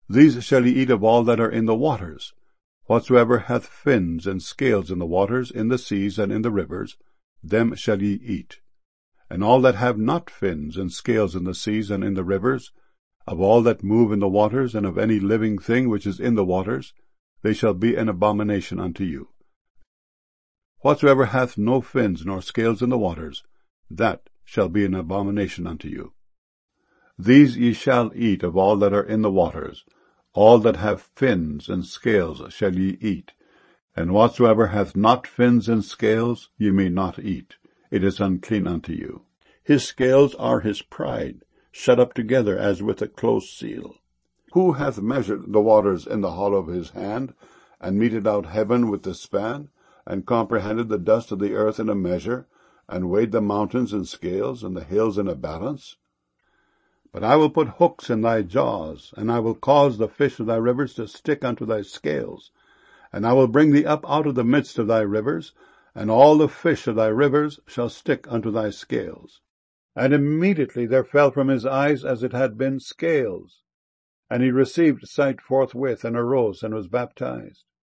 These shall ye eat of all that are in the waters. Whatsoever hath fins and scales in the waters, in the seas, and in the rivers, them shall ye eat. And all that have not fins and scales in the seas and in the rivers, of all that move in the waters, and of any living thing which is in the waters, they shall be an abomination unto you. Whatsoever hath no fins nor scales in the waters, that shall be an abomination unto you. These ye shall eat of all that are in the waters. All that have fins and scales shall ye eat, and whatsoever hath not fins and scales ye may not eat. It is unclean unto you. His scales are his pride, shut up together as with a close seal. Who hath measured the waters in the hollow of his hand, and meted out heaven with the span, and comprehended the dust of the earth in a measure, and weighed the mountains in scales, and the hills in a balance? But I will put hooks in thy jaws, and I will cause the fish of thy rivers to stick unto thy scales. And I will bring thee up out of the midst of thy rivers, and all the fish of thy rivers shall stick unto thy scales. And immediately there fell from his eyes as it had been scales. And he received sight forthwith, and arose, and was baptized.